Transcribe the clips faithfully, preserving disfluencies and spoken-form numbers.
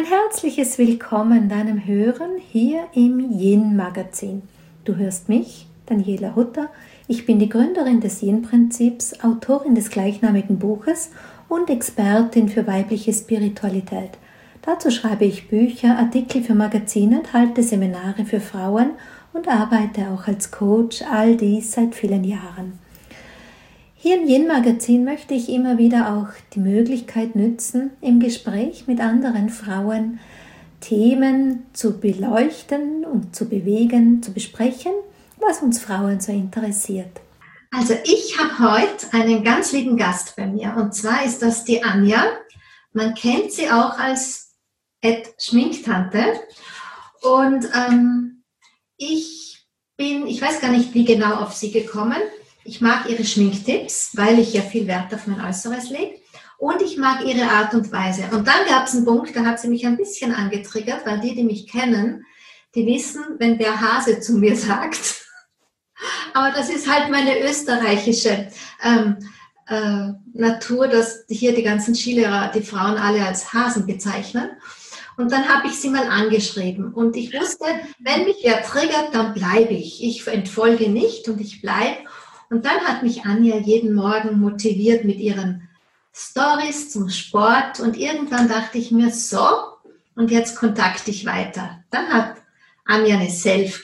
Ein herzliches Willkommen deinem Hören hier im Yin-Magazin. Du hörst mich, Daniela Hutter. Ich bin die Gründerin des Yin-Prinzips, Autorin des gleichnamigen Buches und Expertin für weibliche Spiritualität. Dazu schreibe ich Bücher, Artikel für Magazine und halte Seminare für Frauen und arbeite auch als Coach, all dies seit vielen Jahren. Hier im Yin-Magazin möchte ich immer wieder auch die Möglichkeit nützen, im Gespräch mit anderen Frauen Themen zu beleuchten und zu bewegen, zu besprechen, was uns Frauen so interessiert. Also ich habe heute einen ganz lieben Gast bei mir und zwar ist das die Anja. Man kennt sie auch als Schminktante und ähm, ich bin, ich weiß gar nicht, wie genau auf sie gekommen. Ich mag ihre Schminktipps, weil ich ja viel Wert auf mein Äußeres lege. Und ich mag ihre Art und Weise. Und dann gab es einen Punkt, da hat sie mich ein bisschen angetriggert, weil die, die mich kennen, die wissen, wenn der Hase zu mir sagt. Aber das ist halt meine österreichische ähm, äh, Natur, dass hier die ganzen Skilehrer, die Frauen alle als Hasen bezeichnen. Und dann habe ich sie mal angeschrieben. Und ich wusste, wenn mich wer triggert, dann bleibe ich. Ich entfolge nicht und ich bleibe. Und dann hat mich Anja jeden Morgen motiviert mit ihren Stories zum Sport. Und irgendwann dachte ich mir, so, und jetzt kontakte ich weiter. Dann hat Anja eine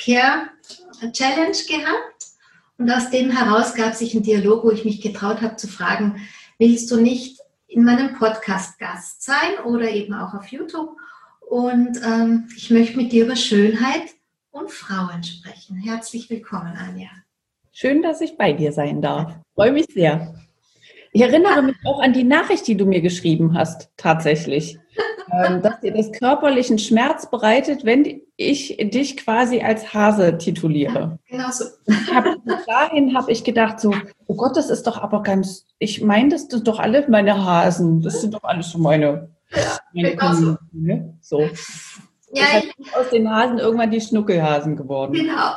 Self-Care-Challenge gehabt. Und aus dem heraus gab sich ein Dialog, wo ich mich getraut habe zu fragen, willst du nicht in meinem Podcast Gast sein oder eben auch auf YouTube? Und ähm, ich möchte mit dir über Schönheit und Frauen sprechen. Herzlich willkommen, Anja. Schön, dass ich bei dir sein darf. Freue mich sehr. Ich erinnere mich auch an die Nachricht, die du mir geschrieben hast, tatsächlich. Dass dir das körperlichen Schmerz bereitet, wenn ich dich quasi als Hase tituliere. Ja, genau so. Hab, bis dahin habe ich gedacht so, oh Gott, das ist doch aber ganz, ich meine, das sind doch alle meine Hasen. Das sind doch alles so meine, ja, meine genau so. Ne? So. Ja, ich bin aus den Hasen irgendwann die Schnuckelhasen geworden. Genau.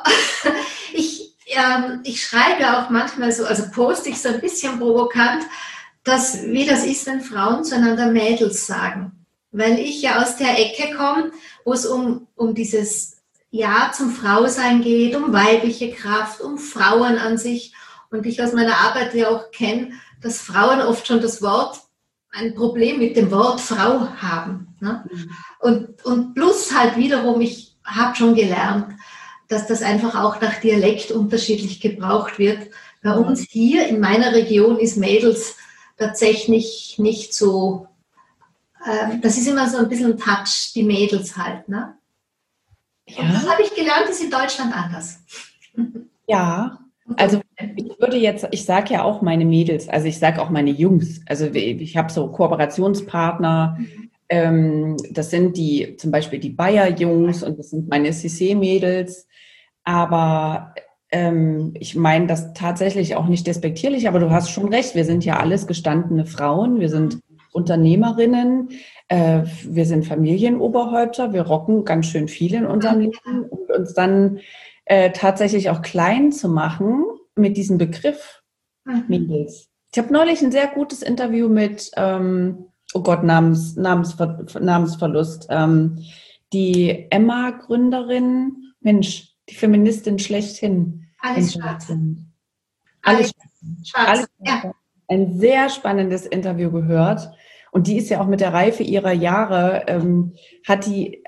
Ich Ähm, ich schreibe auch manchmal so, also poste ich so ein bisschen provokant, dass, wie das ist, wenn Frauen zueinander Mädels sagen. Weil ich ja aus der Ecke komme, wo es um, um dieses Ja zum Frausein geht, um weibliche Kraft, um Frauen an sich. Und ich aus meiner Arbeit ja auch kenne, dass Frauen oft schon das Wort, ein Problem mit dem Wort Frau haben. Ne? Und, und plus halt wiederum, ich habe schon gelernt, dass das einfach auch nach Dialekt unterschiedlich gebraucht wird. Bei uns hier in meiner Region ist Mädels tatsächlich nicht so, äh, das ist immer so ein bisschen ein Touch, die Mädels halt. Ne? Ja. Und das habe ich gelernt, ist in Deutschland anders. Ja, also ich würde jetzt, ich sage ja auch meine Mädels, also ich sage auch meine Jungs, also ich habe so Kooperationspartner, mhm. ähm, das sind die, zum Beispiel die Bayer-Jungs und das sind meine C C-Mädels. Aber ähm, ich meine das tatsächlich auch nicht despektierlich, aber du hast schon recht, wir sind ja alles gestandene Frauen, wir sind Unternehmerinnen, äh, wir sind Familienoberhäupter, wir rocken ganz schön viel in unserem Leben und uns dann äh, tatsächlich auch klein zu machen mit diesem Begriff Mädels. Ich habe neulich ein sehr gutes Interview mit, ähm, oh Gott, Namens, Namensver, Namensverlust, ähm, die Emma-Gründerin, Mensch, die Feministin schlechthin. Alles schwarz. Alles schwarz. Alles ja. Ein sehr spannendes Interview gehört. Und die ist ja auch mit der Reife ihrer Jahre, ähm, hat die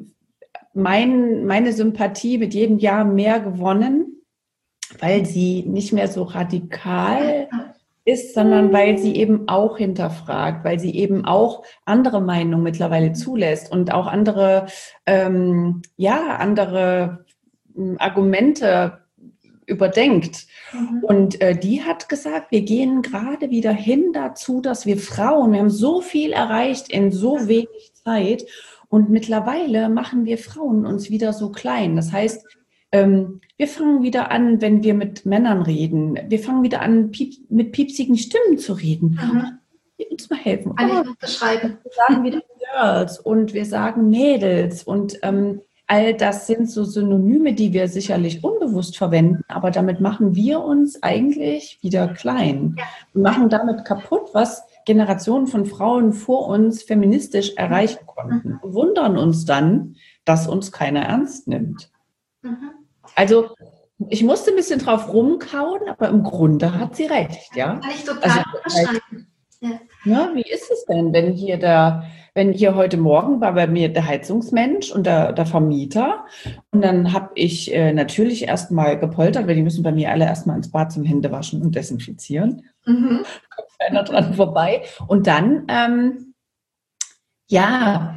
mein, meine Sympathie mit jedem Jahr mehr gewonnen, weil sie nicht mehr so radikal ist, sondern weil sie eben auch hinterfragt, weil sie eben auch andere Meinungen mittlerweile zulässt und auch andere, ähm, ja, andere Argumente überdenkt. Mhm. Und äh, die hat gesagt, wir gehen gerade wieder hin dazu, dass wir Frauen, wir haben so viel erreicht in so wenig Zeit und mittlerweile machen wir Frauen uns wieder so klein. Das heißt, ähm, wir fangen wieder an, wenn wir mit Männern reden, wir fangen wieder an, piep, mit piepsigen Stimmen zu reden. Mhm. Uns mal helfen. Kann ich unterschreiben. Wir sagen wieder Girls und wir sagen Mädels und ähm, all das sind so Synonyme, die wir sicherlich unbewusst verwenden, aber damit machen wir uns eigentlich wieder klein. Ja. Wir machen damit kaputt, was Generationen von Frauen vor uns feministisch erreichen konnten und wundern uns dann, dass uns keiner ernst nimmt. Mhm. Also ich musste ein bisschen drauf rumkauen, aber im Grunde hat sie recht, ja. Kann ich total also, verstanden. Ja. Ja, wie ist es denn, wenn hier der, wenn hier heute Morgen war bei mir der Heizungsmensch und der, der Vermieter und dann habe ich äh, natürlich erstmal gepoltert, weil die müssen bei mir alle erstmal ins Bad zum Händewaschen und desinfizieren. Mhm. Kommt keiner dran vorbei. Und dann, ähm, ja,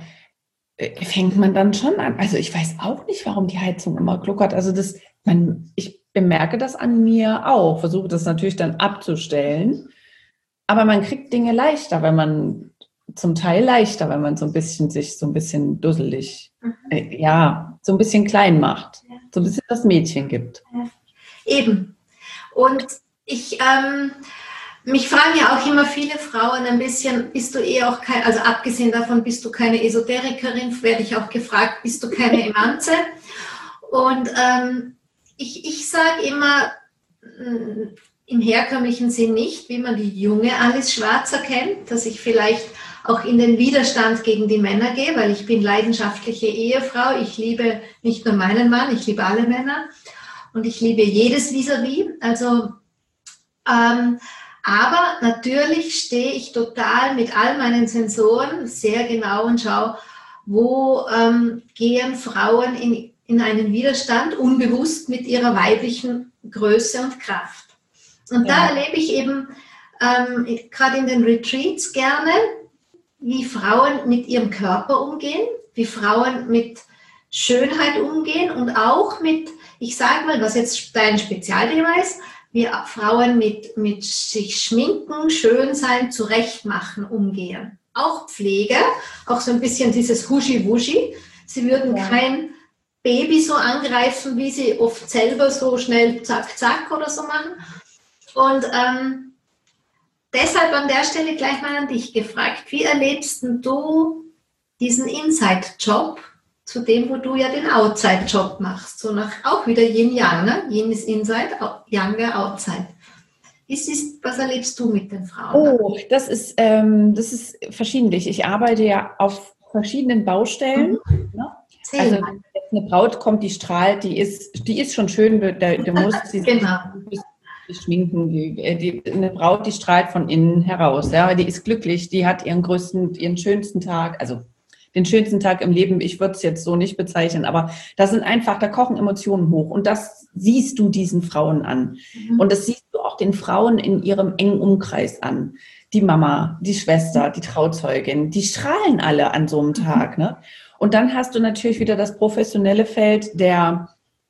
fängt man dann schon an. Also ich weiß auch nicht, warum die Heizung immer gluckert. Also das, man, ich bemerke das an mir auch, versuche das natürlich dann abzustellen. Aber man kriegt Dinge leichter, wenn man, zum Teil leichter, wenn man so ein bisschen sich so ein bisschen dusselig, mhm. äh, ja, so ein bisschen klein macht. Ja. So ein bisschen das Mädchen gibt. Ja. Eben. Und ich, ähm, mich fragen ja auch immer viele Frauen ein bisschen, bist du eh auch kein, also abgesehen davon, bist du keine Esoterikerin, werde ich auch gefragt, bist du keine Emanze? Und ähm, ich, ich sage immer, mh, im herkömmlichen Sinn nicht, wie man die junge Alice Schwarzer kennt, dass ich vielleicht auch in den Widerstand gegen die Männer gehe, weil ich bin leidenschaftliche Ehefrau. Ich liebe nicht nur meinen Mann, ich liebe alle Männer und ich liebe jedes Vis-à-vis. Also, ähm, aber natürlich stehe ich total mit all meinen Sensoren sehr genau und schaue, wo ähm, gehen Frauen in, in einen Widerstand, unbewusst mit ihrer weiblichen Größe und Kraft. Und ja. Da erlebe ich eben ähm, gerade in den Retreats gerne, wie Frauen mit ihrem Körper umgehen, wie Frauen mit Schönheit umgehen und auch mit, ich sage mal, was jetzt dein Spezialthema ist, wie Frauen mit, mit sich schminken, schön sein, zurechtmachen umgehen. Auch Pflege, auch so ein bisschen dieses Huschi-Wuschi. Sie würden ja. kein Baby so angreifen, wie sie oft selber so schnell zack, zack oder so machen. Und ähm, deshalb an der Stelle gleich mal an dich gefragt, wie erlebst du diesen Inside-Job zu dem, wo du ja den Outside-Job machst? So nach auch wieder Yin-Yang, ne? Yin ist Inside, Yang der Outside. Ist, ist, was erlebst du mit den Frauen? Oh, das ist, ähm, das ist verschiedentlich. Ich arbeite ja auf verschiedenen Baustellen. Mhm. Ne? Also jetzt eine Braut kommt, die strahlt, die ist, die ist schon schön, da, da muss sie genau. Die schminken, die, die, eine Braut, die strahlt von innen heraus, ja, die ist glücklich, die hat ihren größten, ihren schönsten Tag, also den schönsten Tag im Leben, ich würde es jetzt so nicht bezeichnen, aber das sind einfach, da kochen Emotionen hoch und das siehst du diesen Frauen an mhm. und das siehst du auch den Frauen in ihrem engen Umkreis an, die Mama, die Schwester, die Trauzeugin, die strahlen alle an so einem Tag, ne? Und dann hast du natürlich wieder das professionelle Feld der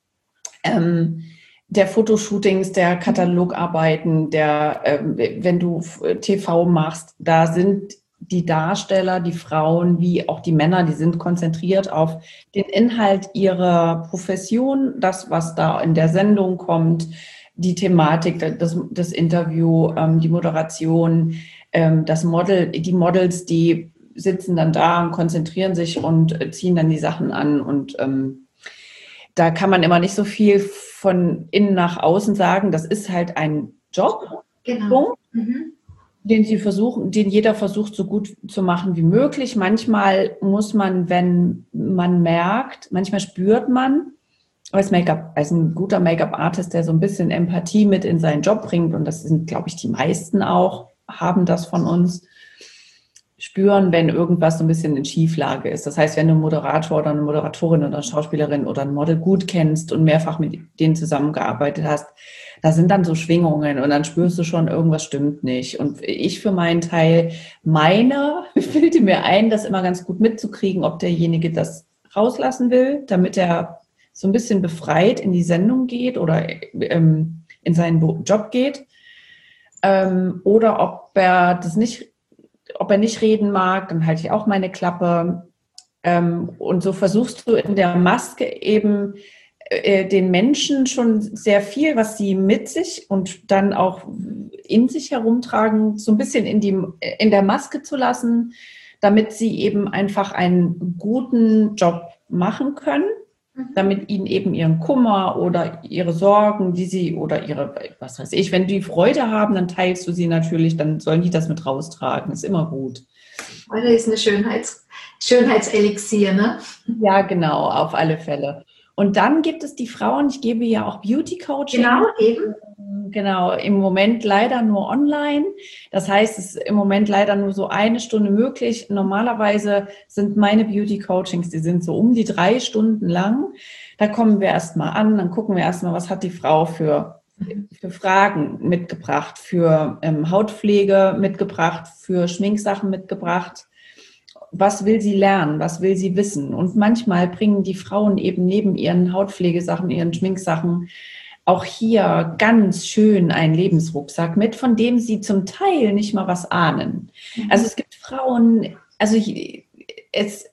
ähm, der Fotoshootings, der Katalogarbeiten, der, ähm, wenn du T V machst, da sind die Darsteller, die Frauen wie auch die Männer, die sind konzentriert auf den Inhalt ihrer Profession, das, was da in der Sendung kommt, die Thematik, das, das Interview, ähm, die Moderation, ähm, das Model, die Models, die sitzen dann da und konzentrieren sich und ziehen dann die Sachen an und ähm, da kann man immer nicht so viel von innen nach außen sagen. Das ist halt ein Job, genau. mhm. den sie versuchen, den jeder versucht, so gut zu machen wie möglich. Manchmal muss man, wenn man merkt, manchmal spürt man, als Make-up, als ein guter Make-up-Artist, der so ein bisschen Empathie mit in seinen Job bringt, und das sind, glaube ich, die meisten auch, haben das von uns, spüren, wenn irgendwas so ein bisschen in Schieflage ist. Das heißt, wenn du einen Moderator oder eine Moderatorin oder eine Schauspielerin oder ein Model gut kennst und mehrfach mit denen zusammengearbeitet hast, da sind dann so Schwingungen und dann spürst du schon, irgendwas stimmt nicht. Und ich für meinen Teil meine, bilde mir ein, das immer ganz gut mitzukriegen, ob derjenige das rauslassen will, damit er so ein bisschen befreit in die Sendung geht oder ähm, in seinen Job geht, ähm, oder ob er das nicht ob er nicht reden mag, dann halte ich auch meine Klappe. Ähm, und so versuchst du in der Maske eben äh, den Menschen schon sehr viel, was sie mit sich und dann auch in sich herumtragen, so ein bisschen in, die, in der Maske zu lassen, damit sie eben einfach einen guten Job machen können. damit ihnen eben ihren Kummer oder ihre Sorgen, die sie oder ihre, was weiß ich, wenn die Freude haben, dann teilst du sie natürlich, dann sollen die das mit raustragen. Ist immer gut. Freude ist eine Schönheits, Schönheitselixier, ne? Ja, genau, auf alle Fälle. Und dann gibt es die Frauen, ich gebe ja auch Beauty-Coaching. Genau, eben. Genau, im Moment leider nur online. Das heißt, es ist im Moment leider nur so eine Stunde möglich. Normalerweise sind meine Beauty-Coachings, die sind so um die drei Stunden lang. Da kommen wir erstmal an, dann gucken wir erstmal, was hat die Frau für, für Fragen mitgebracht, für ähm, Hautpflege mitgebracht, für Schminksachen mitgebracht. Was will sie lernen? Was will sie wissen? Und manchmal bringen die Frauen eben neben ihren Hautpflegesachen, ihren Schminksachen auch hier ganz schön einen Lebensrucksack mit, von dem sie zum Teil nicht mal was ahnen. Also es gibt Frauen, also ich, es,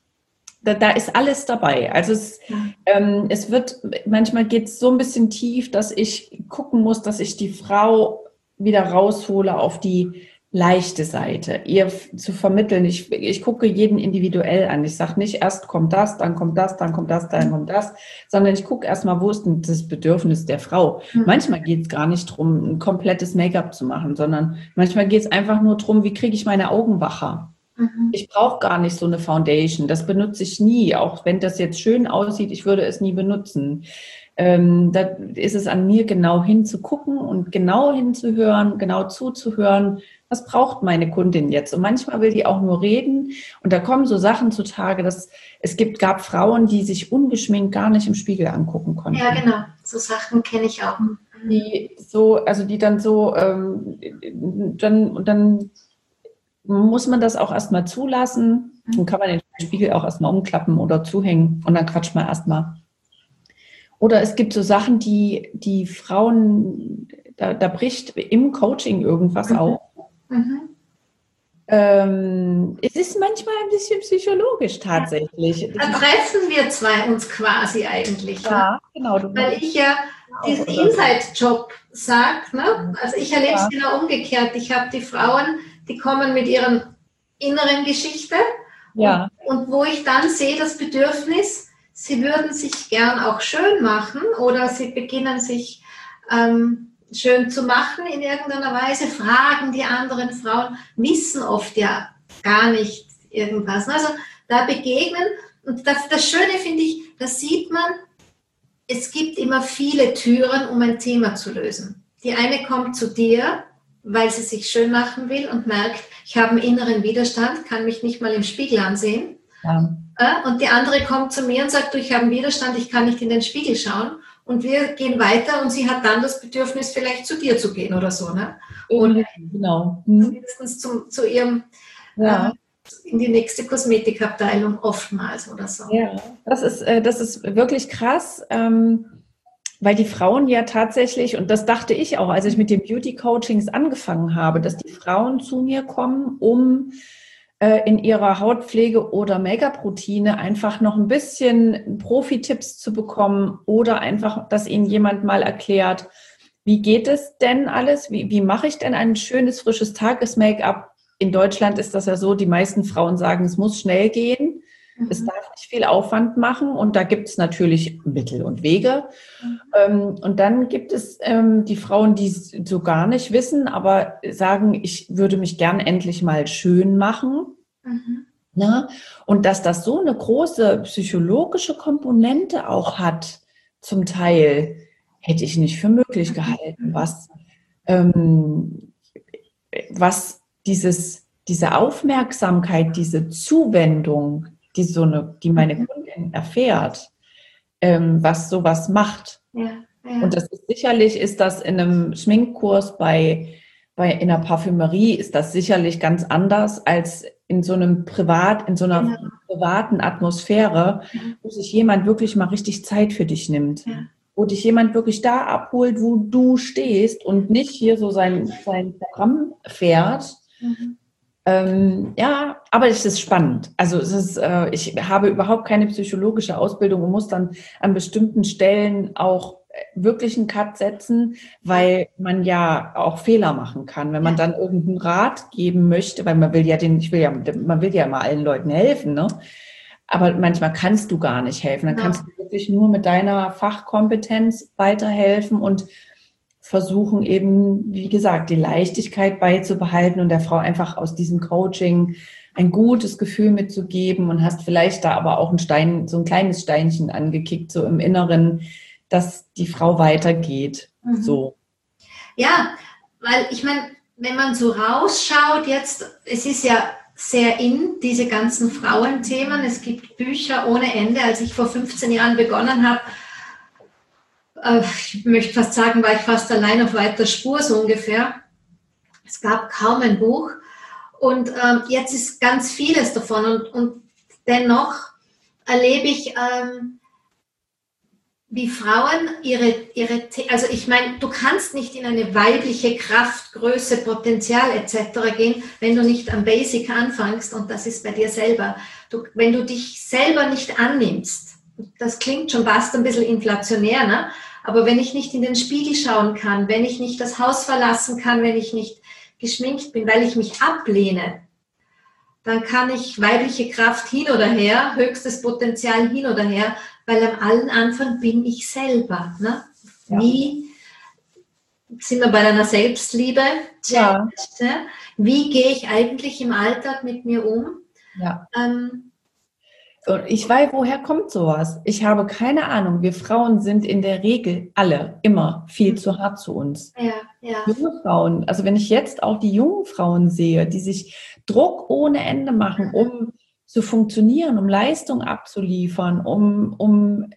da, da ist alles dabei. Also es, ähm, es wird, manchmal geht es so ein bisschen tief, dass ich gucken muss, dass ich die Frau wieder raushole auf die leichte Seite, ihr zu vermitteln. Ich, ich gucke jeden individuell an. Ich sage nicht, erst kommt das, dann kommt das, dann kommt das, dann kommt das, sondern ich gucke erstmal, wo ist denn das Bedürfnis der Frau. Mhm. Manchmal geht es gar nicht darum, ein komplettes Make-up zu machen, sondern manchmal geht es einfach nur darum, wie kriege ich meine Augen wacher. Mhm. Ich brauche gar nicht so eine Foundation. Das benutze ich nie, auch wenn das jetzt schön aussieht, ich würde es nie benutzen. Ähm, da ist es an mir, genau hinzugucken und genau hinzuhören, genau zuzuhören, was braucht meine Kundin jetzt? Und manchmal will die auch nur reden und da kommen so Sachen zutage, dass es gibt, gab Frauen, die sich ungeschminkt gar nicht im Spiegel angucken konnten. Ja, genau, so Sachen kenne ich auch. Die so, also die dann so, ähm, dann, und dann muss man das auch erstmal zulassen. Dann kann man den Spiegel auch erstmal umklappen oder zuhängen und dann quatscht man erstmal. Oder es gibt so Sachen, die die Frauen, da, da bricht im Coaching irgendwas mhm. auf. Mhm. Ähm, es ist manchmal ein bisschen psychologisch tatsächlich. Da treffen wir zwei uns quasi eigentlich. Ja, ne? Genau. Weil ich ja diesen Inside-Job sage. Ne? Also ich erlebe es ja. genau umgekehrt. Ich habe die Frauen, die kommen mit ihren inneren Geschichte ja. und, und wo ich dann sehe das Bedürfnis, sie würden sich gern auch schön machen oder sie beginnen sich ähm, schön zu machen in irgendeiner Weise, fragen die anderen Frauen, wissen oft ja gar nicht irgendwas. Also da begegnen und das, das Schöne finde ich, da sieht man, es gibt immer viele Türen, um ein Thema zu lösen. Die eine kommt zu dir, weil sie sich schön machen will und merkt, ich habe einen inneren Widerstand, kann mich nicht mal im Spiegel ansehen. Ja. Und die andere kommt zu mir und sagt, du, ich habe einen Widerstand, ich kann nicht in den Spiegel schauen. Und wir gehen weiter und sie hat dann das Bedürfnis, vielleicht zu dir zu gehen oder so. Ne? Oder genau. mindestens zum, zu ihrem, ja. äh, in die nächste Kosmetikabteilung oftmals oder so. Ja, das ist, äh, das ist wirklich krass, ähm, weil die Frauen ja tatsächlich, und das dachte ich auch, als ich mit den Beauty-Coachings angefangen habe, dass die Frauen zu mir kommen, um in ihrer Hautpflege oder Make-up-Routine einfach noch ein bisschen Profi-Tipps zu bekommen oder einfach, dass ihnen jemand mal erklärt, wie geht es denn alles? Wie, wie mache ich denn ein schönes, frisches Tages-Make-up? In Deutschland ist das ja so, die meisten Frauen sagen, es muss schnell gehen. Mhm. Es darf nicht viel Aufwand machen und da gibt es natürlich Mittel und Wege. Mhm. Ähm, und dann gibt es ähm, die Frauen, die es so gar nicht wissen, aber sagen, ich würde mich gern endlich mal schön machen. Mhm. Na? Und dass das so eine große psychologische Komponente auch hat, zum Teil, hätte ich nicht für möglich gehalten, was, ähm, was dieses, diese Aufmerksamkeit, diese Zuwendung, die so eine, die meine Kundin erfährt, ähm, was sowas macht. Ja, ja. Und das ist sicherlich, ist das in einem Schminkkurs bei, bei in einer Parfümerie, ist das sicherlich ganz anders als in so einem Privat, in so einer ja. privaten Atmosphäre, ja. wo sich jemand wirklich mal richtig Zeit für dich nimmt. Ja. Wo dich jemand wirklich da abholt, wo du stehst und nicht hier so sein, sein Programm fährt. Mhm. Ähm, ja, aber es ist spannend. Also es ist, äh, ich habe überhaupt keine psychologische Ausbildung und muss dann an bestimmten Stellen auch wirklich einen Cut setzen, weil man ja auch Fehler machen kann. Wenn man dann irgendeinen Rat geben möchte, weil man will ja den, ich will ja, man will ja immer allen Leuten helfen, ne? aber manchmal kannst du gar nicht helfen. Dann Ja. kannst du wirklich nur mit deiner Fachkompetenz weiterhelfen und versuchen eben, wie gesagt, die Leichtigkeit beizubehalten und der Frau einfach aus diesem Coaching ein gutes Gefühl mitzugeben und hast vielleicht da aber auch ein Stein, so ein kleines Steinchen angekickt, so im Inneren, dass die Frau weitergeht. Mhm. So. Ja, weil ich meine, wenn man so rausschaut jetzt, es ist ja sehr in, diese ganzen Frauenthemen. Es gibt Bücher ohne Ende. Als ich vor fünfzehn Jahren begonnen habe, äh, ich möchte fast sagen, war ich fast allein auf weiter Spur, so ungefähr. Es gab kaum ein Buch. Und ähm, jetzt ist ganz vieles davon. Und, und dennoch erlebe ich, ähm, wie Frauen ihre, ihre, also ich meine, du kannst nicht in eine weibliche Kraft, Größe, Potenzial et cetera gehen, wenn du nicht am Basic anfängst, und das ist bei dir selber. Du, wenn du dich selber nicht annimmst, das klingt schon fast ein bisschen inflationär, ne? Aber wenn ich nicht in den Spiegel schauen kann, wenn ich nicht das Haus verlassen kann, wenn ich nicht geschminkt bin, weil ich mich ablehne, dann kann ich weibliche Kraft hin oder her, höchstes Potenzial hin oder her, weil am allen Anfang bin ich selber. Ne? Ja. Wie sind wir bei deiner Selbstliebe? Ja. Wie gehe ich eigentlich im Alltag mit mir um? Ja. Ähm, Und ich weiß, woher kommt sowas? Ich habe keine Ahnung. Wir Frauen sind in der Regel alle immer viel zu hart zu uns. ja, ja. Junge Frauen, also wenn ich jetzt auch die jungen Frauen sehe, die sich Druck ohne Ende machen, um zu funktionieren, um Leistung abzuliefern, um, um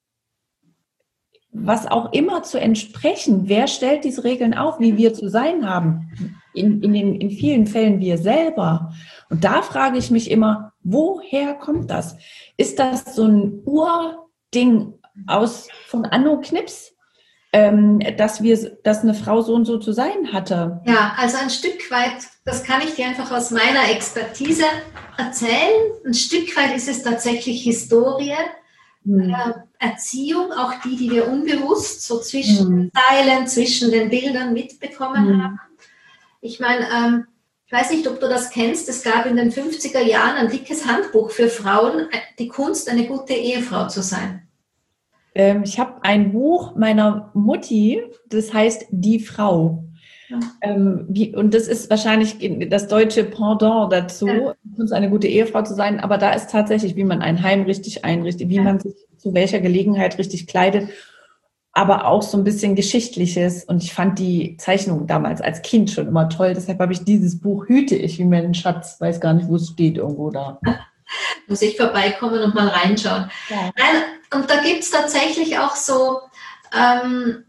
was auch immer zu entsprechen. Wer stellt diese Regeln auf, wie wir zu sein haben? In, in, den, in vielen Fällen wir selber. Und da frage ich mich immer, woher kommt das? Ist das so ein Urding aus von Anno Knips, ähm, dass wir, dass eine Frau so und so zu sein hatte? Ja, also ein Stück weit, das kann ich dir einfach aus meiner Expertise erzählen. Ein Stück weit ist es tatsächlich Historie, Hm. äh, Erziehung, auch die, die wir unbewusst so zwischen hm. den Zeilen, zwischen den Bildern mitbekommen hm. haben. Ich meine, ähm, ich weiß nicht, ob du das kennst, es gab in den fünfziger Jahren ein dickes Handbuch für Frauen, die Kunst, eine gute Ehefrau zu sein. Ähm, ich habe ein Buch meiner Mutti, das heißt Die Frau. Ja. Ähm, wie, und das ist wahrscheinlich das deutsche Pendant dazu, ja. Kunst, eine gute Ehefrau zu sein, aber da ist tatsächlich, wie man ein Heim richtig einrichtet, wie ja. man sich zu welcher Gelegenheit richtig kleidet, aber auch so ein bisschen Geschichtliches. Und ich fand die Zeichnung damals als Kind schon immer toll. Deshalb habe ich dieses Buch, hüte ich wie meinen Schatz. Weiß gar nicht, wo es steht, irgendwo da. Muss ich vorbeikommen und mal reinschauen. Ja. Nein, und da gibt es tatsächlich auch so ähm,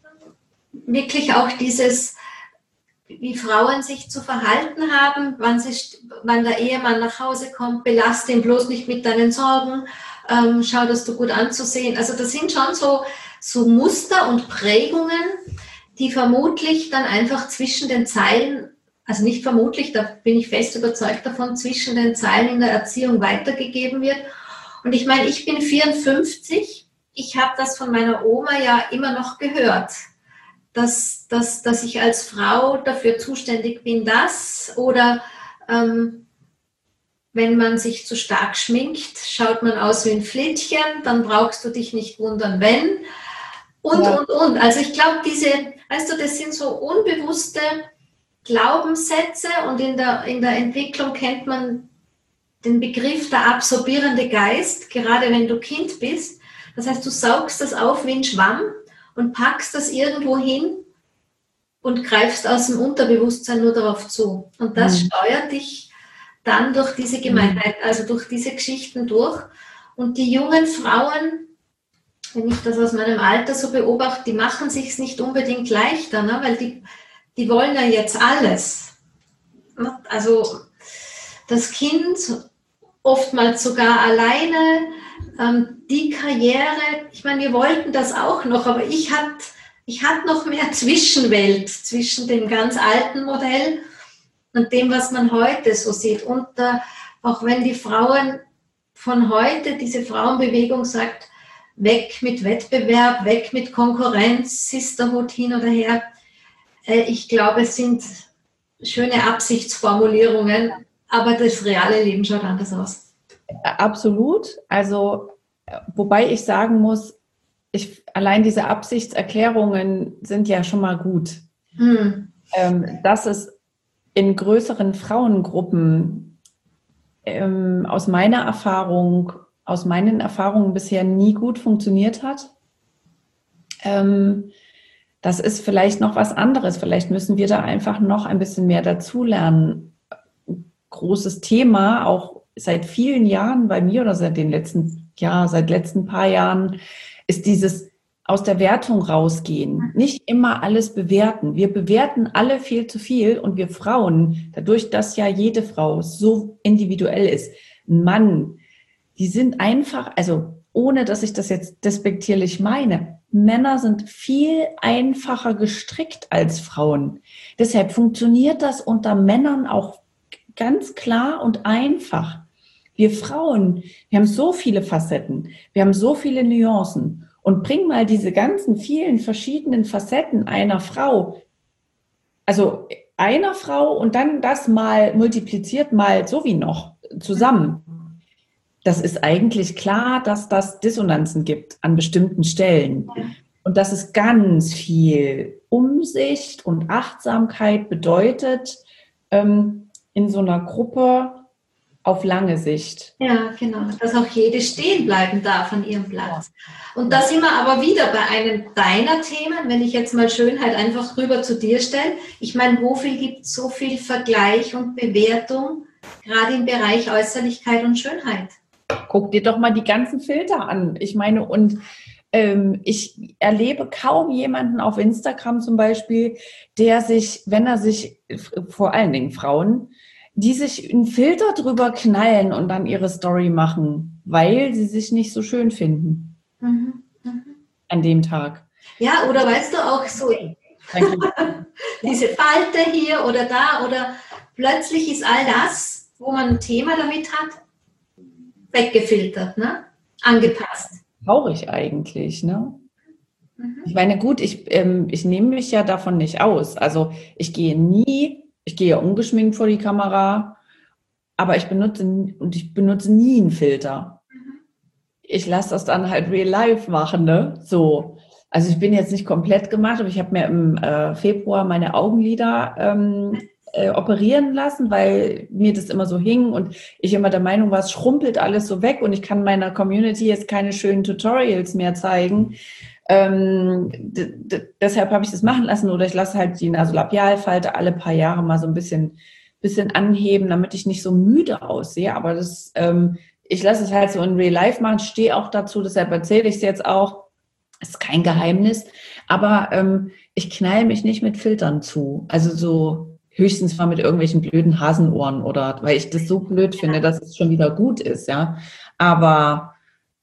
wirklich auch dieses, wie Frauen sich zu verhalten haben, wann, sie, wann der Ehemann nach Hause kommt, belaste ihn bloß nicht mit deinen Sorgen, ähm, schau, dass du gut anzusehen. Also das sind schon so so Muster und Prägungen, die vermutlich dann einfach zwischen den Zeilen, also nicht vermutlich, da bin ich fest überzeugt davon, zwischen den Zeilen in der Erziehung weitergegeben wird. Und ich meine, ich bin vierundfünfzig, ich habe das von meiner Oma ja immer noch gehört, dass, dass, dass ich als Frau dafür zuständig bin, das oder ähm, wenn man sich zu stark schminkt, schaut man aus wie ein Flittchen, dann brauchst du dich nicht wundern, wenn. Und, ja. und, und. Also ich glaube, diese, weißt du, das sind so unbewusste Glaubenssätze und in der, in der Entwicklung kennt man den Begriff der absorbierende Geist, gerade wenn du Kind bist. Das heißt, du saugst das auf wie ein Schwamm und packst das irgendwo hin und greifst aus dem Unterbewusstsein nur darauf zu. Und das mhm. steuert dich dann durch diese Gemeinheit, also durch diese Geschichten durch. Und die jungen Frauen, wenn ich das aus meinem Alter so beobachte, die machen sich es nicht unbedingt leichter, ne? Weil die, die wollen ja jetzt alles. Also das Kind, oftmals sogar alleine, ähm, die Karriere, ich meine, wir wollten das auch noch, aber ich hatte ich hatte noch mehr Zwischenwelt zwischen dem ganz alten Modell und dem, was man heute so sieht. Und äh, auch wenn die Frauen von heute, diese Frauenbewegung sagt, weg mit Wettbewerb, weg mit Konkurrenz, Sisterhood hin oder her. Äh, ich glaube, es sind schöne Absichtsformulierungen, aber das reale Leben schaut anders aus. Absolut. Also, wobei ich sagen muss, ich, allein diese Absichtserklärungen sind ja schon mal gut. Hm. Ähm, dass es in größeren Frauengruppen ähm, aus meiner Erfahrung, aus meinen Erfahrungen bisher nie gut funktioniert hat. Ähm, das ist vielleicht noch was anderes. Vielleicht müssen wir da einfach noch ein bisschen mehr dazulernen. Großes Thema, auch seit vielen Jahren bei mir oder seit den letzten, ja, seit letzten paar Jahren, ist dieses aus der Wertung rausgehen. Nicht immer alles bewerten. Wir bewerten alle viel zu viel und wir Frauen, dadurch, dass ja jede Frau so individuell ist, ein Mann, die sind einfach, also ohne dass ich das jetzt despektierlich meine, Männer sind viel einfacher gestrickt als Frauen. Deshalb funktioniert das unter Männern auch ganz klar und einfach. Wir Frauen, wir haben so viele Facetten, wir haben so viele Nuancen und bring mal diese ganzen vielen verschiedenen Facetten einer Frau, also einer Frau und dann das mal multipliziert mal so wie noch zusammen. Das ist eigentlich klar, dass das Dissonanzen gibt an bestimmten Stellen und dass es ganz viel Umsicht und Achtsamkeit bedeutet, ähm, in so einer Gruppe auf lange Sicht. Ja, genau, dass auch jede stehen bleiben darf an ihrem Platz. Und da sind wir aber wieder bei einem deiner Themen, wenn ich jetzt mal Schönheit einfach rüber zu dir stelle. Ich meine, wofür gibt es so viel Vergleich und Bewertung, gerade im Bereich Äußerlichkeit und Schönheit? Guck dir doch mal die ganzen Filter an. Ich meine, und ähm, ich erlebe kaum jemanden auf Instagram zum Beispiel, der sich, wenn er sich, vor allen Dingen Frauen, die sich einen Filter drüber knallen und dann ihre Story machen, weil sie sich nicht so schön finden. Mhm. Mhm. An dem Tag. Ja, oder weißt du auch so, diese Falte hier oder da oder plötzlich ist all das, wo man ein Thema damit hat, weggefiltert, ne? Angepasst. Traurig eigentlich, ne? Mhm. Ich meine, gut, ich, ähm, ich nehme mich ja davon nicht aus. Also ich gehe nie, ich gehe ja ungeschminkt vor die Kamera, aber ich benutze und ich benutze nie einen Filter. Mhm. Ich lasse das dann halt real life machen, ne? So. Also ich bin jetzt nicht komplett gemacht, aber ich habe mir im äh, Februar meine Augenlider ähm, äh, operieren lassen, weil mir das immer so hing und ich immer der Meinung war, es schrumpelt alles so weg und ich kann meiner Community jetzt keine schönen Tutorials mehr zeigen. Ähm, d- d- deshalb habe ich das machen lassen oder ich lasse halt die Nasolabialfalte alle paar Jahre mal so ein bisschen, bisschen anheben, damit ich nicht so müde aussehe. Aber das, ähm, ich lasse es halt so in Real Life machen, stehe auch dazu, deshalb erzähle ich es jetzt auch. Ist kein Geheimnis, aber ähm, ich knall mich nicht mit Filtern zu. Also so höchstens mal mit irgendwelchen blöden Hasenohren oder weil ich das so blöd finde, dass es schon wieder gut ist, ja. Aber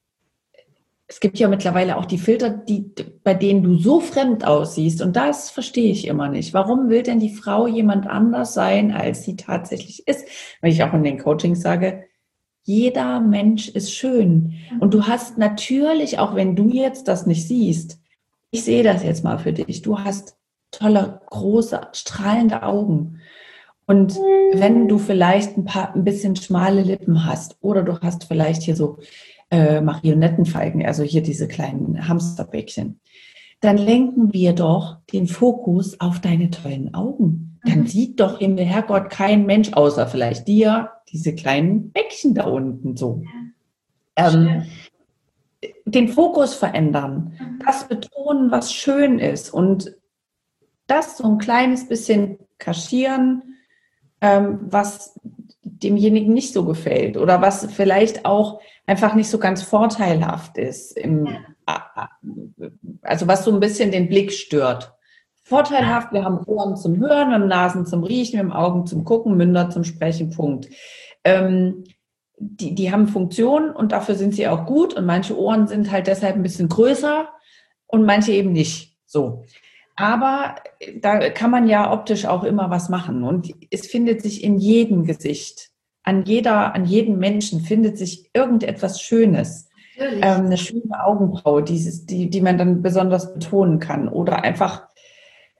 es gibt ja mittlerweile auch die Filter, die, bei denen du so fremd aussiehst und das verstehe ich immer nicht. Warum will denn die Frau jemand anders sein, als sie tatsächlich ist? Weil ich auch in den Coachings sage, jeder Mensch ist schön. Und du hast natürlich, auch wenn du jetzt das nicht siehst, ich sehe das jetzt mal für dich, du hast tolle, große, strahlende Augen. Und wenn du vielleicht ein paar, ein bisschen schmale Lippen hast oder du hast vielleicht hier so äh, Marionettenfalten, also hier diese kleinen Hamsterbäckchen, dann lenken wir doch den Fokus auf deine tollen Augen. Dann mhm. sieht doch Himmel, Herrgott, kein Mensch, außer vielleicht dir, diese kleinen Bäckchen da unten so. Ja. Ähm, den Fokus verändern, mhm. das betonen, was schön ist und das so ein kleines bisschen kaschieren, ähm, was demjenigen nicht so gefällt oder was vielleicht auch einfach nicht so ganz vorteilhaft ist, im, ja. also was so ein bisschen den Blick stört. Vorteilhaft, wir haben Ohren zum Hören, wir haben Nasen zum Riechen, wir haben Augen zum Gucken, Münder zum Sprechen, Punkt. Ähm, die, die haben Funktionen und dafür sind sie auch gut und manche Ohren sind halt deshalb ein bisschen größer und manche eben nicht so. Aber da kann man ja optisch auch immer was machen und es findet sich in jedem Gesicht, an jeder, an jedem Menschen findet sich irgendetwas Schönes. Ähm, eine schöne Augenbraue, dieses, die, die man dann besonders betonen kann oder einfach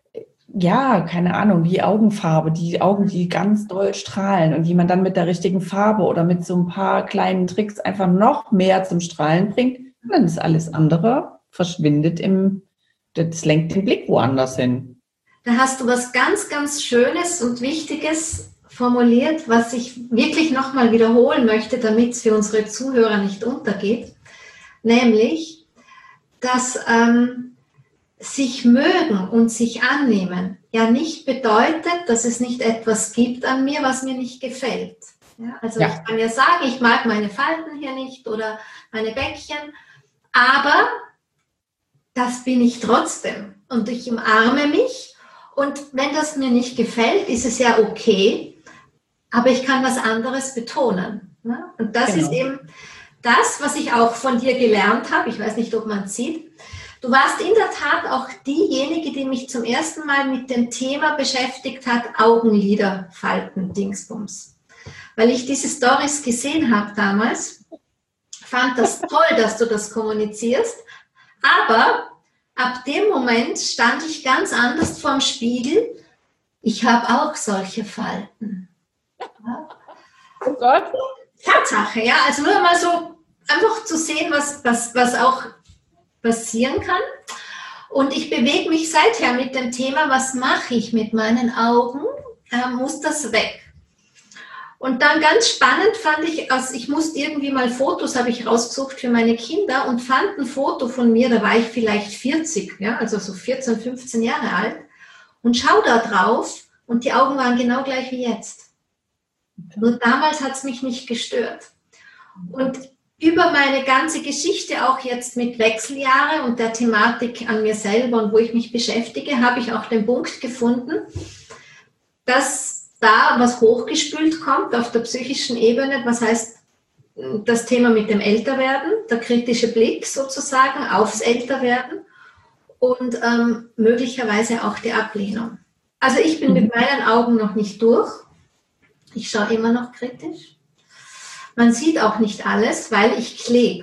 ja, keine Ahnung, die Augenfarbe, die Augen, die ganz doll strahlen und die man dann mit der richtigen Farbe oder mit so ein paar kleinen Tricks einfach noch mehr zum Strahlen bringt, und dann ist alles andere verschwindet im, das lenkt den Blick woanders hin. Da hast du was ganz, ganz Schönes und Wichtiges formuliert, was ich wirklich nochmal wiederholen möchte, damit es für unsere Zuhörer nicht untergeht. Nämlich, dass ähm, sich mögen und sich annehmen ja nicht bedeutet, dass es nicht etwas gibt an mir, was mir nicht gefällt. Ja, also ja. Ich kann ja sagen, ich mag meine Falten hier nicht oder meine Bäckchen, aber das bin ich trotzdem und ich umarme mich. Und wenn das mir nicht gefällt, ist es ja okay, aber ich kann was anderes betonen. Ne? Und das genau. ist eben das, was ich auch von dir gelernt habe. Ich weiß nicht, ob man es sieht. Du warst in der Tat auch diejenige, die mich zum ersten Mal mit dem Thema beschäftigt hat, Augenlider falten, Dingsbums. Weil ich diese Storys gesehen habe damals, fand das toll, dass du das kommunizierst, aber ab dem Moment stand ich ganz anders vorm Spiegel. Ich habe auch solche Falten. Ja. Oh Gott. Tatsache, ja. Also nur mal so einfach zu sehen, was, was, was auch passieren kann. Und ich bewege mich seither mit dem Thema, was mache ich mit meinen Augen? Äh, muss das weg? Und dann ganz spannend fand ich, also ich musste irgendwie mal Fotos, habe ich rausgesucht für meine Kinder und fand ein Foto von mir, da war ich vielleicht vierzig, ja, also so vierzehn, fünfzehn Jahre alt und schau da drauf und die Augen waren genau gleich wie jetzt. Nur damals hat es mich nicht gestört. Und über meine ganze Geschichte, auch jetzt mit Wechseljahre und der Thematik an mir selber und wo ich mich beschäftige, habe ich auch den Punkt gefunden, dass da was hochgespült kommt auf der psychischen Ebene, was heißt das Thema mit dem Älterwerden, der kritische Blick sozusagen aufs Älterwerden und ähm, möglicherweise auch die Ablehnung. Also ich bin mhm. mit meinen Augen noch nicht durch. Ich schaue immer noch kritisch. Man sieht auch nicht alles, weil ich klebe.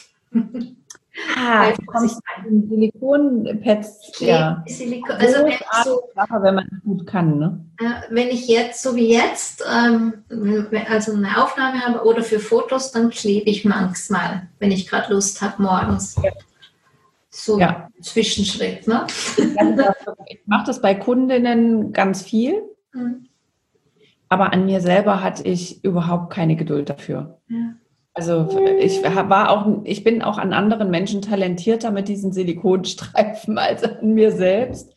Ah, du kommst in Silikonpads. Ja. Silikon, also wenn ich, so, Sache, wenn man es gut kann, ne? äh, wenn ich jetzt, so wie jetzt, ähm, also eine Aufnahme habe oder für Fotos, dann klebe ich manchmal, wenn ich gerade Lust habe, morgens. Ja. So ja. Ein Zwischenschritt, ne? Ich mache das bei Kundinnen ganz viel, hm. aber an mir selber hatte ich überhaupt keine Geduld dafür. Ja. Also ich war auch, ich bin auch an anderen Menschen talentierter mit diesen Silikonstreifen als an mir selbst.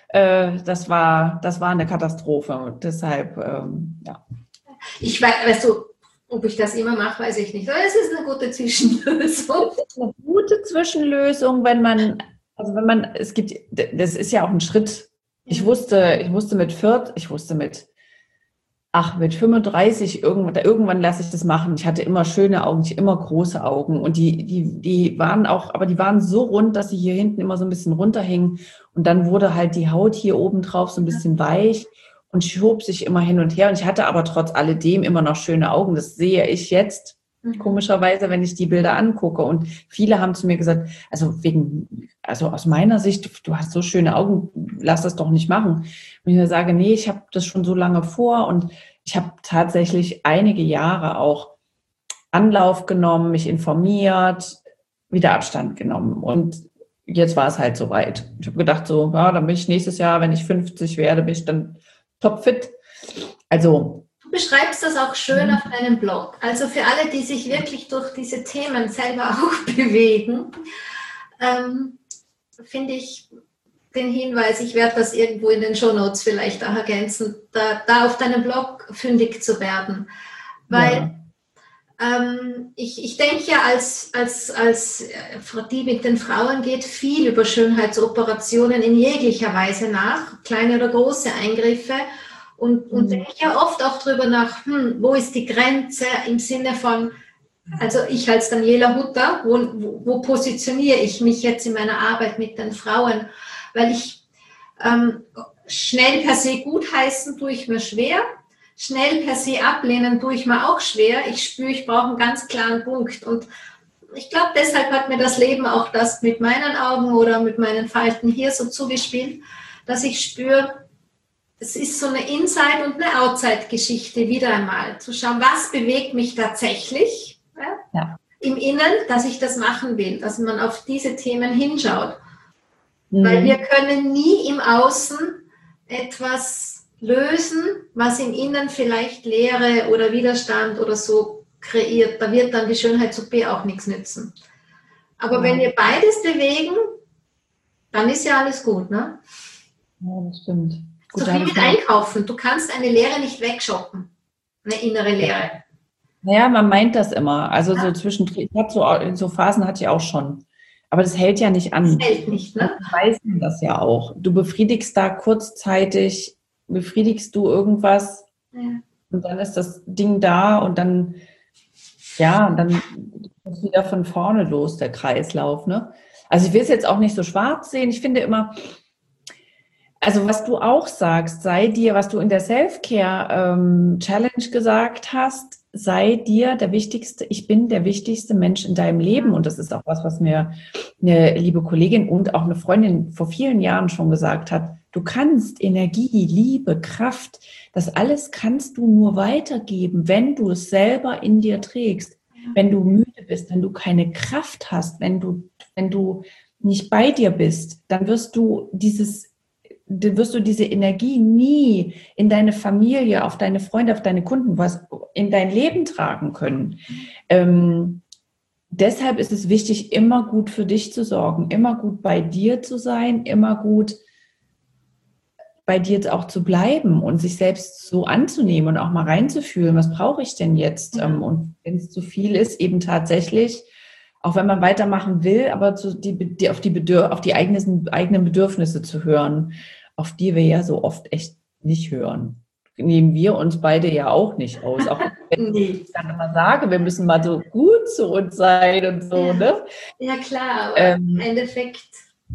Das war, das war eine Katastrophe und deshalb, ähm, ja. Ich weiß, weißt du, ob ich das immer mache, weiß ich nicht. Aber es ist eine gute Zwischenlösung. Es ist eine gute Zwischenlösung, wenn man, also wenn man, es gibt, das ist ja auch ein Schritt. Ich wusste, ich wusste mit vierzig, ich wusste mit Ach, mit fünfunddreißig, irgendwann, irgendwann lasse ich das machen. Ich hatte immer schöne Augen, ich immer große Augen. Und die, die, die waren auch, aber die waren so rund, dass sie hier hinten immer so ein bisschen runterhingen. Und dann wurde halt die Haut hier oben drauf so ein bisschen weich und schob sich immer hin und her. Und ich hatte aber trotz alledem immer noch schöne Augen. Das sehe ich jetzt komischerweise, wenn ich die Bilder angucke. Und viele haben zu mir gesagt, also wegen, also aus meiner Sicht, du, du hast so schöne Augen, lass das doch nicht machen. Und ich sage, nee, ich habe das schon so lange vor und ich habe tatsächlich einige Jahre auch Anlauf genommen, mich informiert, wieder Abstand genommen. Und jetzt war es halt soweit. Ich habe gedacht so, ja, dann bin ich nächstes Jahr, wenn ich fünfzig werde, bin ich dann topfit. Also du beschreibst das auch schön auf deinem Blog. Also für alle, die sich wirklich durch diese Themen selber auch bewegen, ähm, finde ich den Hinweis, ich werde das irgendwo in den Shownotes vielleicht auch ergänzen, da, da auf deinem Blog fündig zu werden. Weil ja. ähm, ich, ich denke ja, als, als, als die mit den Frauen geht viel über Schönheitsoperationen in jeglicher Weise nach, kleine oder große Eingriffe. Und, und mhm. denke ja oft auch darüber nach, hm, wo ist die Grenze im Sinne von, also ich als Daniela Hutter, wo, wo, wo positioniere ich mich jetzt in meiner Arbeit mit den Frauen? Weil ich ähm, schnell per se gutheißen tue ich mir schwer, schnell per se ablehnen tue ich mir auch schwer. Ich spüre, ich brauche einen ganz klaren Punkt. Und ich glaube, deshalb hat mir das Leben auch das mit meinen Augen oder mit meinen Falten hier so zugespielt, dass ich spüre, es ist so eine Inside- und eine Outside-Geschichte wieder einmal. Zu schauen, was bewegt mich tatsächlich, ja, ja, im Innen, dass ich das machen will, dass man auf diese Themen hinschaut. Mhm. Weil wir können nie im Außen etwas lösen, was im Innen vielleicht Leere oder Widerstand oder so kreiert. Da wird dann die Schönheits-O P auch nichts nützen. Aber ja, wenn wir beides bewegen, dann ist ja alles gut, ne? Ja, das stimmt. Gut, so viel mit Einkaufen. Du kannst eine Leere nicht wegshoppen. Eine innere Leere. Naja, man meint das immer. Also ja, so zwischendrin, ich hatte so, so Phasen hatte ich auch schon. Aber das hält ja nicht an. Das hält nicht, ne? Du weißt das ja auch. Du befriedigst da kurzzeitig, befriedigst du irgendwas, ja, und dann ist das Ding da und dann, ja, und dann ist wieder von vorne los, der Kreislauf, ne? Also ich will es jetzt auch nicht so schwarz sehen. Ich finde immer, also was du auch sagst, sei dir, was du in der Self-Care-Challenge gesagt hast, sei dir der wichtigste, ich bin der wichtigste Mensch in deinem Leben. Und das ist auch was, was mir eine liebe Kollegin und auch eine Freundin vor vielen Jahren schon gesagt hat. Du kannst Energie, Liebe, Kraft, das alles kannst du nur weitergeben, wenn du es selber in dir trägst. Wenn du müde bist, wenn du keine Kraft hast, wenn du, wenn du nicht bei dir bist, dann wirst du dieses dann wirst du diese Energie nie in deine Familie, auf deine Freunde, auf deine Kunden, was in dein Leben tragen können. Ähm, deshalb ist es wichtig, immer gut für dich zu sorgen, immer gut bei dir zu sein, immer gut bei dir auch zu bleiben und sich selbst so anzunehmen und auch mal reinzufühlen, was brauche ich denn jetzt? Ja. Und wenn es zu viel ist, eben tatsächlich, auch wenn man weitermachen will, aber zu die, die, auf, die Bedürf- auf die eigenen, eigenen Bedürfnisse zu hören, auf die wir ja so oft echt nicht hören. Nehmen wir uns beide ja auch nicht aus. Auch wenn ich dann immer sage, wir müssen mal so gut zu uns sein und so, ja, ne? Ja klar, aber ähm, im Endeffekt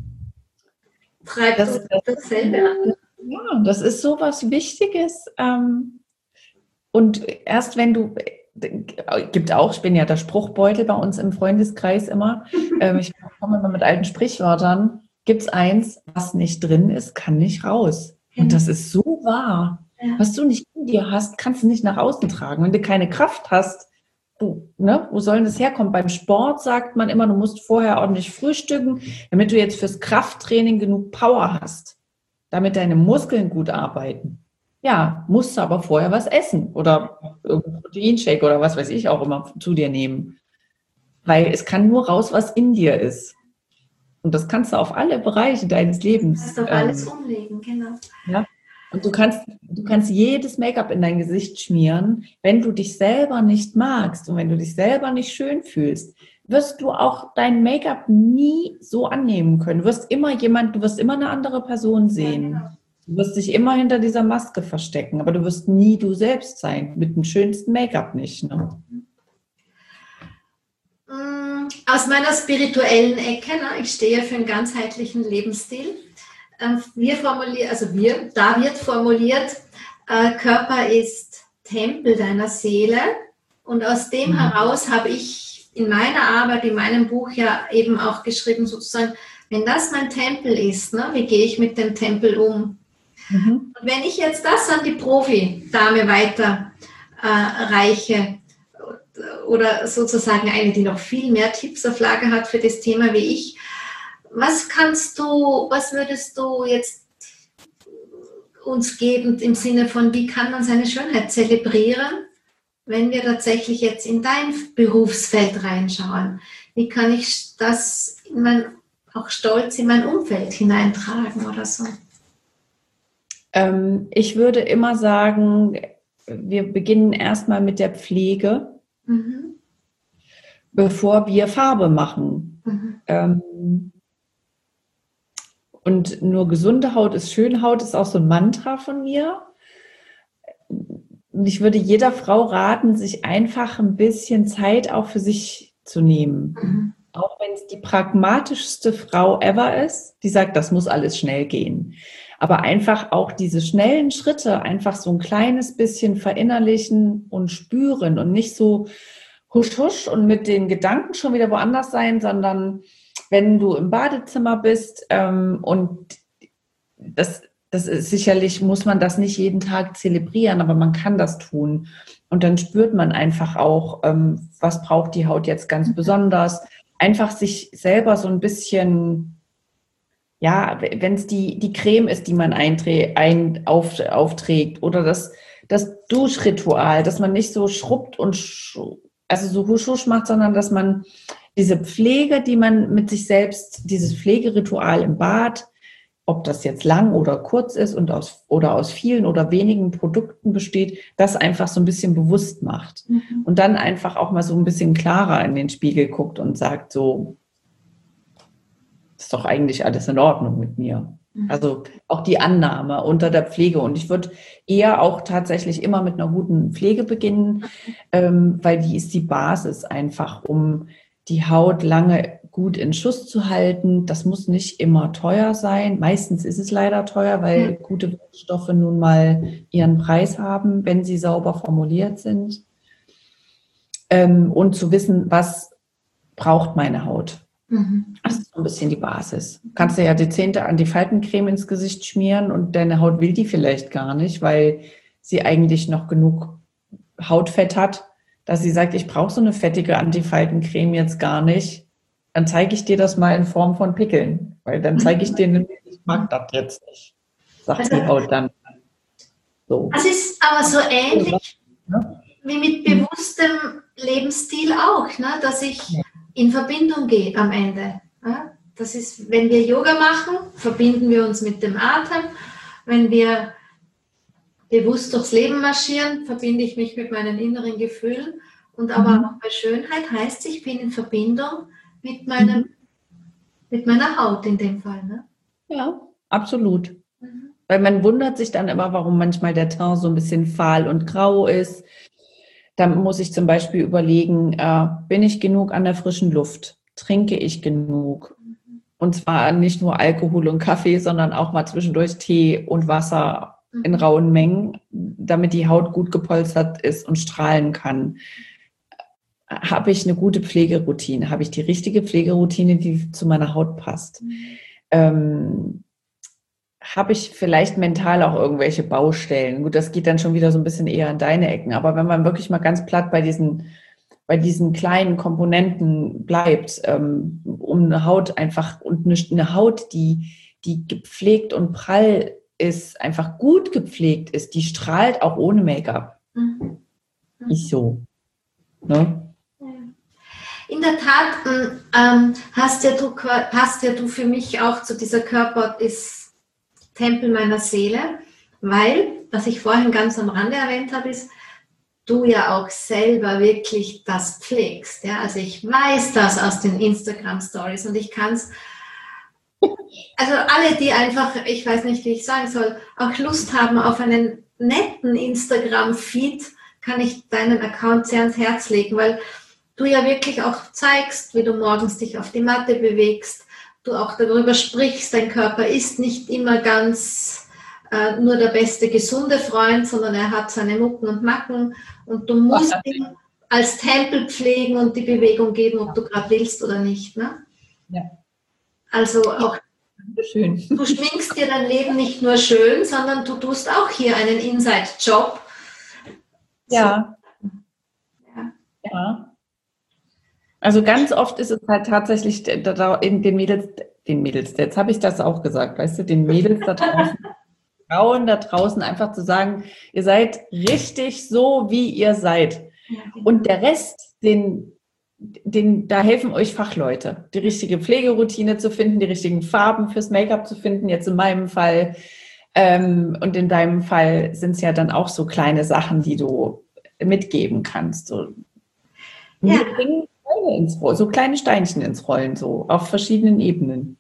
treibt das, uns dasselbe an. Ja, das ist so was Wichtiges. Ähm, und erst wenn du, gibt auch, ich bin ja der Spruchbeutel bei uns im Freundeskreis immer, ähm, ich komme immer mit alten Sprichwörtern, gibt es eins, was nicht drin ist, kann nicht raus. Und das ist so wahr. Ja. Was du nicht in dir hast, kannst du nicht nach außen tragen. Wenn du keine Kraft hast, du, ne, wo soll denn das herkommen? Beim Sport sagt man immer, du musst vorher ordentlich frühstücken, damit du jetzt fürs Krafttraining genug Power hast, damit deine Muskeln gut arbeiten. Ja, musst du aber vorher was essen oder irgendein Proteinshake oder was weiß ich auch immer zu dir nehmen. Weil es kann nur raus, was in dir ist. Und das kannst du auf alle Bereiche deines Lebens. Du kannst auf alles ähm, umlegen, genau. Ja. Und du kannst, du kannst jedes Make-up in dein Gesicht schmieren. Wenn du dich selber nicht magst und wenn du dich selber nicht schön fühlst, wirst du auch dein Make-up nie so annehmen können. Du wirst immer jemand, du wirst immer eine andere Person sehen. Ja, genau. Du wirst dich immer hinter dieser Maske verstecken, aber du wirst nie du selbst sein. Mit dem schönsten Make-up nicht, ne? Aus meiner spirituellen Ecke, ne, ich stehe für einen ganzheitlichen Lebensstil. Wir formulieren, also wir, da wird formuliert, äh, Körper ist Tempel deiner Seele. Und aus dem mhm. heraus habe ich in meiner Arbeit, in meinem Buch ja eben auch geschrieben, sozusagen, wenn das mein Tempel ist, ne, wie gehe ich mit dem Tempel um? Mhm. Und wenn ich jetzt das an die Profi-Dame weiter äh, reiche, oder sozusagen eine, die noch viel mehr Tipps auf Lager hat für das Thema wie ich. Was kannst du, was würdest du jetzt uns geben im Sinne von, wie kann man seine Schönheit zelebrieren, wenn wir tatsächlich jetzt in dein Berufsfeld reinschauen? Wie kann ich das in mein, auch stolz in mein Umfeld hineintragen oder so? Ähm, ich würde immer sagen, wir beginnen erstmal mit der Pflege. Mhm. Bevor wir Farbe machen. Mhm. Ähm, und nur gesunde Haut ist schöne Haut, ist auch so ein Mantra von mir. Und ich würde jeder Frau raten, sich einfach ein bisschen Zeit auch für sich zu nehmen. Mhm. Auch wenn es die pragmatischste Frau ever ist, die sagt, das muss alles schnell gehen. Aber einfach auch diese schnellen Schritte einfach so ein kleines bisschen verinnerlichen und spüren und nicht so husch husch und mit den Gedanken schon wieder woanders sein, sondern wenn du im Badezimmer bist ähm, und das, das ist sicherlich, muss man das nicht jeden Tag zelebrieren, aber man kann das tun. Und dann spürt man einfach auch, ähm, was braucht die Haut jetzt ganz besonders. Einfach sich selber so ein bisschen, ja, wenn es die, die Creme ist, die man einträ ein, auf, aufträgt oder das, das Duschritual, dass man nicht so schrubbt und sch also so husch husch macht, sondern dass man diese Pflege, die man mit sich selbst, dieses Pflegeritual im Bad, ob das jetzt lang oder kurz ist und aus oder aus vielen oder wenigen Produkten besteht, das einfach so ein bisschen bewusst macht. Mhm. Und dann einfach auch mal so ein bisschen klarer in den Spiegel guckt und sagt so, ist doch eigentlich alles in Ordnung mit mir. Mhm. Also auch die Annahme unter der Pflege. Und ich würde eher auch tatsächlich immer mit einer guten Pflege beginnen, ähm, weil die ist die Basis einfach, um die Haut lange gut in Schuss zu halten. Das muss nicht immer teuer sein. Meistens ist es leider teuer, weil mhm. gute Wirkstoffe nun mal ihren Preis haben, wenn sie sauber formuliert sind. Ähm, und zu wissen, was braucht meine Haut. Mhm. Das ist so ein bisschen die Basis. Du kannst dir ja dezente Antifaltencreme ins Gesicht schmieren und deine Haut will die vielleicht gar nicht, weil sie eigentlich noch genug Hautfett hat, dass sie sagt, ich brauche so eine fettige Antifaltencreme jetzt gar nicht. Dann zeige ich dir das mal in Form von Pickeln, weil dann zeige ich dir, ich mag das jetzt nicht, sagt also, die Haut dann. So. Das ist aber so ähnlich ja. wie mit bewusstem Lebensstil auch, ne? Dass ich ja. in Verbindung gehe am Ende. Ja? Das ist, wenn wir Yoga machen, verbinden wir uns mit dem Atem. Wenn wir bewusst durchs Leben marschieren, verbinde ich mich mit meinen inneren Gefühlen. Und aber mhm. auch bei Schönheit heißt, ich bin in Verbindung mit, meinem, mhm. mit meiner Haut in dem Fall. Ne? Ja, absolut. Mhm. Weil man wundert sich dann immer, warum manchmal der Teint so ein bisschen fahl und grau ist. Dann muss ich zum Beispiel überlegen, äh, bin ich genug an der frischen Luft? Trinke ich genug? Mhm. Und zwar nicht nur Alkohol und Kaffee, sondern auch mal zwischendurch Tee und Wasser in rauen Mengen, damit die Haut gut gepolstert ist und strahlen kann. Habe ich eine gute Pflegeroutine? Habe ich die richtige Pflegeroutine, die zu meiner Haut passt? Mhm. Ähm, habe ich vielleicht mental auch irgendwelche Baustellen? Gut, das geht dann schon wieder so ein bisschen eher in deine Ecken. Aber wenn man wirklich mal ganz platt bei diesen, bei diesen kleinen Komponenten bleibt, ähm, um eine Haut einfach und eine, eine Haut, die, die gepflegt und prall ist, einfach gut gepflegt ist, die strahlt auch ohne Make-up. Mhm. Nicht so. Ne? In der Tat ähm, hast, ja du, hast ja du für mich auch zu dieser Körper ist Tempel meiner Seele, weil, was ich vorhin ganz am Rande erwähnt habe, ist, du ja auch selber wirklich das pflegst. Ja? Also ich weiß das aus den Instagram-Stories und ich kann es Also alle, die einfach, ich weiß nicht, wie ich sagen soll, auch Lust haben auf einen netten Instagram-Feed, kann ich deinen Account sehr ans Herz legen, weil du ja wirklich auch zeigst, wie du morgens dich auf die Matte bewegst, du auch darüber sprichst, dein Körper ist nicht immer ganz äh, nur der beste, gesunde Freund, sondern er hat seine Mucken und Macken und du musst ihn als Tempel pflegen und die Bewegung geben, ob du gerade willst oder nicht. Ne? Ja. Also auch schön. Du schminkst dir dein Leben nicht nur schön, sondern du tust auch hier einen Inside-Job. Ja. So. ja. Ja. Also ganz oft ist es halt tatsächlich in den Mädels, den Mädels, jetzt habe ich das auch gesagt, weißt du, den Mädels da draußen, Frauen da draußen einfach zu sagen, ihr seid richtig so, wie ihr seid. Und der Rest, den Den, da helfen euch Fachleute, die richtige Pflegeroutine zu finden, die richtigen Farben fürs Make-up zu finden, jetzt in meinem Fall. Ähm, und in deinem Fall sind es ja dann auch so kleine Sachen, die du mitgeben kannst. So, ja. Wir bringen Steine ins Rollen, so kleine Steinchen ins Rollen, so auf verschiedenen Ebenen.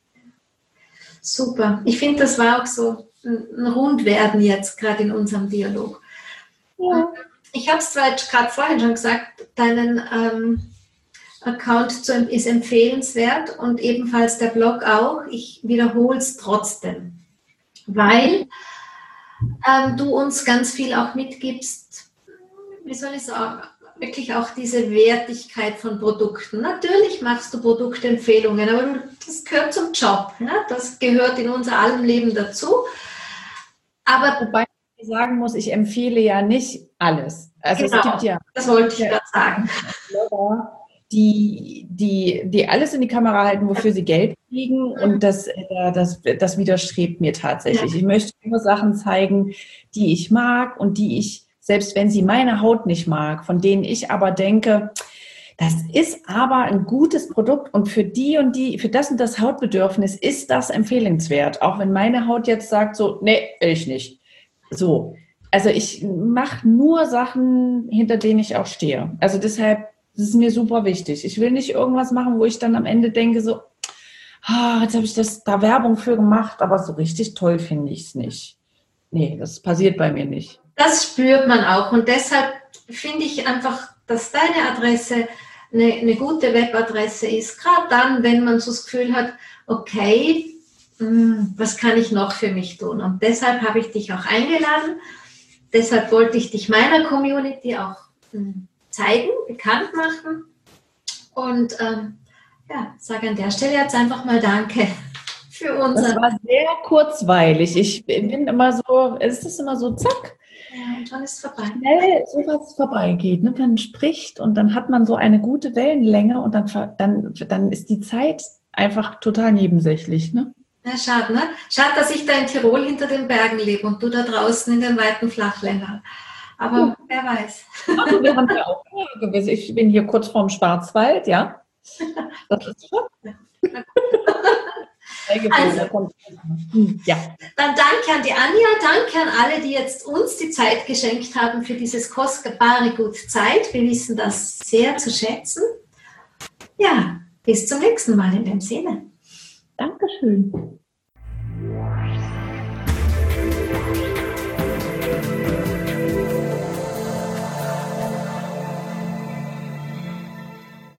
Super. Ich finde, das war auch so ein Rundwerden jetzt, gerade in unserem Dialog. Ja. Ich habe es zwar gerade vorhin schon gesagt, deinen ähm, Account ist empfehlenswert und ebenfalls der Blog auch. Ich wiederhole es trotzdem, weil ähm, du uns ganz viel auch mitgibst, wie soll ich sagen, wirklich auch diese Wertigkeit von Produkten. Natürlich machst du Produktempfehlungen, aber das gehört zum Job. Ne? Das gehört in unser allem Leben dazu. Aber wobei ich sagen muss, ich empfehle ja nicht alles. Also genau, es gibt ja, das wollte ich gerade sagen. Die, die, die alles in die Kamera halten, wofür sie Geld kriegen, und das, das, das widerstrebt mir tatsächlich. Ich möchte nur Sachen zeigen, die ich mag und die ich, selbst wenn sie meine Haut nicht mag, von denen ich aber denke, das ist aber ein gutes Produkt und für die und die, für das und das Hautbedürfnis ist das empfehlenswert, auch wenn meine Haut jetzt sagt so, nee, will ich nicht. So, also ich mache nur Sachen, hinter denen ich auch stehe. Also deshalb, das ist mir super wichtig. Ich will nicht irgendwas machen, wo ich dann am Ende denke so, ah, jetzt habe ich das da Werbung für gemacht, aber so richtig toll finde ich es nicht. Nee, das passiert bei mir nicht. Das spürt man auch und deshalb finde ich einfach, dass deine Adresse eine, eine gute Webadresse ist, gerade dann, wenn man so das Gefühl hat, okay, mh, was kann ich noch für mich tun? Und deshalb habe ich dich auch eingeladen, deshalb wollte ich dich meiner Community auch mh, zeigen, bekannt machen und ähm, ja, sage an der Stelle jetzt einfach mal Danke für unser... Das war sehr kurzweilig. Ich bin immer so, es ist immer so, zack. Ja, und dann ist es vorbei. Schnell sowas vorbeigeht. Ne? Man spricht und dann hat man so eine gute Wellenlänge und dann, dann, dann ist die Zeit einfach total nebensächlich. Ne? Ja, schade, ne? Schade, dass ich da in Tirol hinter den Bergen lebe und du da draußen in den weiten Flachländern. Aber ja. Wer weiß. Also, wir haben ja auch gewisse. Ich bin hier kurz vorm Schwarzwald, ja. Das ist schon. Also, ja. Dann danke an die Anja, danke an alle, die jetzt uns die Zeit geschenkt haben für dieses kostbare Gut Zeit. Wir wissen das sehr zu schätzen. Ja, bis zum nächsten Mal in dem Sinne. Dankeschön.